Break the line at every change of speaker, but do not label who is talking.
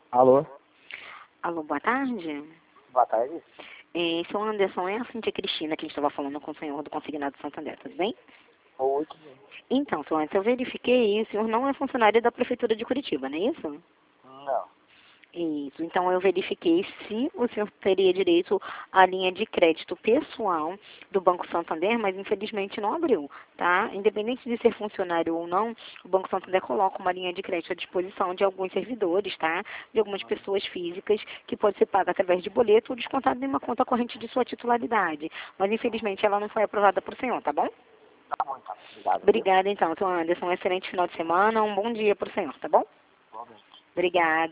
Alô,
Alô, boa tarde.
boa tarde.
Seu Anderson, é a Cíntia Cristina que estava falando com o senhor do Consignado Santander, tudo bem?
Oi, tudo bem?
Então, seu Anderson, eu verifiquei e o senhor não é funcionário da Prefeitura de Curitiba, não é isso?
Não,
Isso, então eu verifiquei se o senhor teria direito à linha de crédito pessoal do Banco Santander, mas infelizmente não abriu, tá? Independente de ser funcionário ou não, o Banco Santander coloca uma linha de crédito à disposição de alguns servidores, tá? De algumas pessoas físicas, que pode ser paga através de boleto ou descontado em uma conta corrente de sua titularidade. Mas infelizmente ela não foi aprovada por senhor, tá bom?
tá bom então. Obrigado, viu?
Obrigada então, seu Anderson. Um excelente final de semana, um bom dia para o senhor, tá bom?
Igualmente.
Obrigada.